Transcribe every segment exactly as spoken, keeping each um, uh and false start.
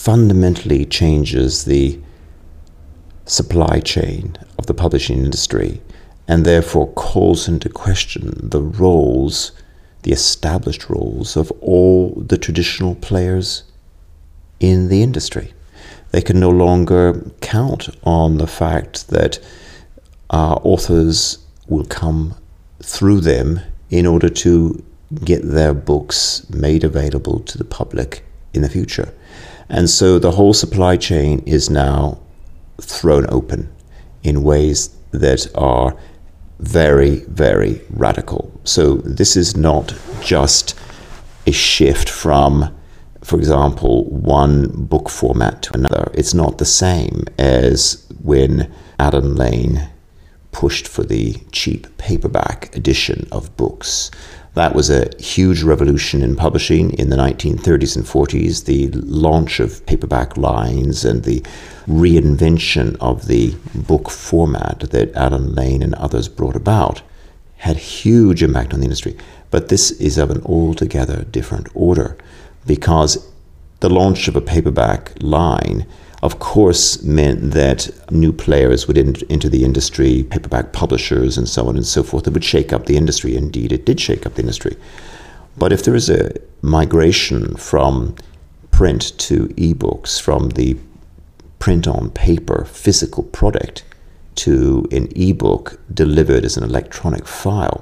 fundamentally changes the supply chain of the publishing industry, and therefore calls into question the roles, the established roles of all the traditional players in the industry. They can no longer count on the fact that uh, authors will come through them in order to get their books made available to the public in the future. And so the whole supply chain is now thrown open in ways that are very, very radical. So this is not just a shift from, for example, one book format to another. It's not the same as when Adam Lane pushed for the cheap paperback edition of books. That was a huge revolution in publishing in the nineteen thirties and forties, the launch of paperback lines and the reinvention of the book format that Adam Lane and others brought about had huge impact on the industry. But this is of an altogether different order, because the launch of a paperback line, of course, meant that new players would enter the industry, paperback publishers and so on and so forth. It would shake up the industry. Indeed, it did shake up the industry. But if there is a migration from print to ebooks, from the print on paper physical product to an ebook delivered as an electronic file,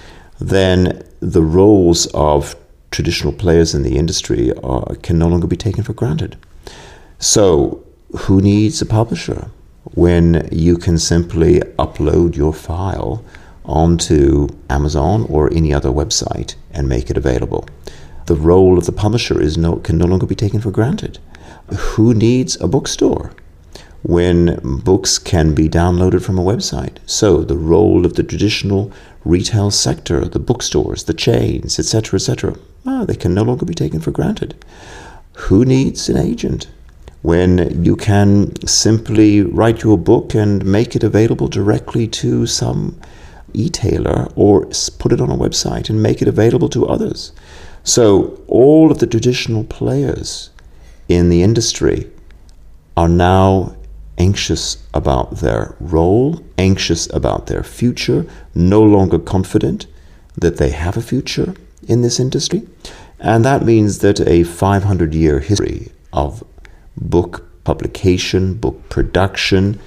then the roles of traditional players in the industry are, can no longer be taken for granted. So who needs a publisher when you can simply upload your file onto Amazon or any other website and make it available? The role of the publisher is no, can no longer be taken for granted. Who needs a bookstore when books can be downloaded from a website? So the role of the traditional retail sector, the bookstores, the chains, et cetera, et cetera, ah, they can no longer be taken for granted. Who needs an agent when you can simply write your book and make it available directly to some e-tailer or put it on a website and make it available to others? So all of the traditional players in the industry are now anxious about their role, anxious about their future, no longer confident that they have a future in this industry. And that means that a five hundred year history of book publication, book production,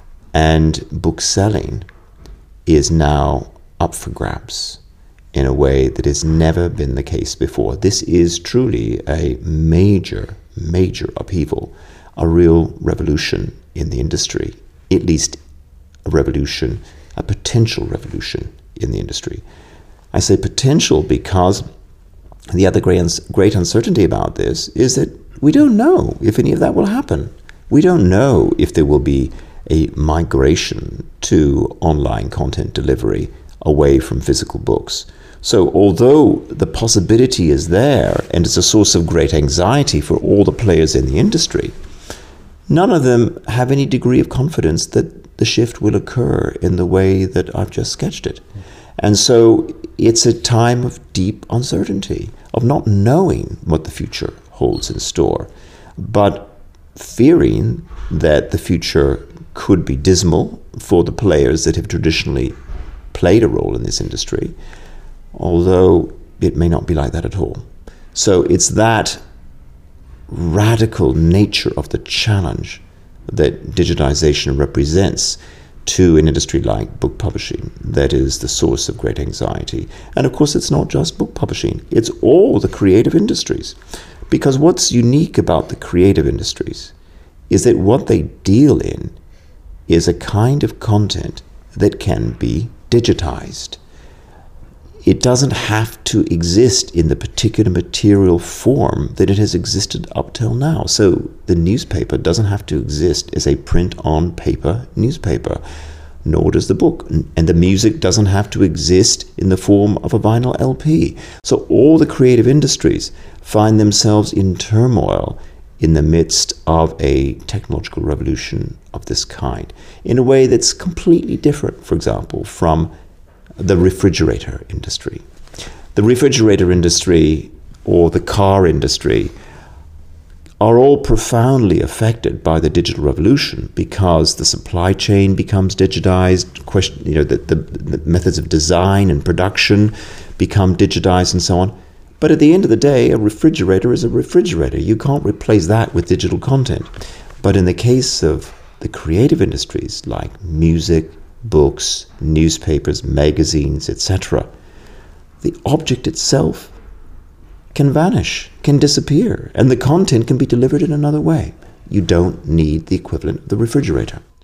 and book selling is now up for grabs in a way that has never been the case before. This is truly a major, major upheaval, a real revolution in the industry, at least a revolution, a potential revolution in the industry. I say potential because the other great, great uncertainty about this is that we don't know if any of that will happen. We don't know if there will be a migration to online content delivery away from physical books. So although the possibility is there and it's a source of great anxiety for all the players in the industry, none of them have any degree of confidence that the shift will occur in the way that I've just sketched it. And so it's a time of deep uncertainty, of not knowing what the future holds in store, but fearing that the future could be dismal for the players that have traditionally played a role in this industry, although it may not be like that at all. So it's that radical nature of the challenge that digitization represents to an industry like book publishing that is the source of great anxiety. And of course, it's not just book publishing, it's all the creative industries. Because what's unique about the creative industries is that what they deal in is a kind of content that can be digitized. It doesn't have to exist in the particular material form that it has existed up till now. So the newspaper doesn't have to exist as a print-on-paper newspaper, nor does the book. And the music doesn't have to exist in the form of a vinyl L P. So all the creative industries find themselves in turmoil in the midst of a technological revolution of this kind, in a way that's completely different, for example, from the refrigerator industry. The refrigerator industry or the car industry are all profoundly affected by the digital revolution, because the supply chain becomes digitized, question, you know, the, the, the methods of design and production become digitized and so on. But at the end of the day, a refrigerator is a refrigerator. You can't replace that with digital content. But in the case of the creative industries like music, books, newspapers, magazines, et cetera, the object itself can vanish, can disappear, and the content can be delivered in another way. You don't need the equivalent of the refrigerator.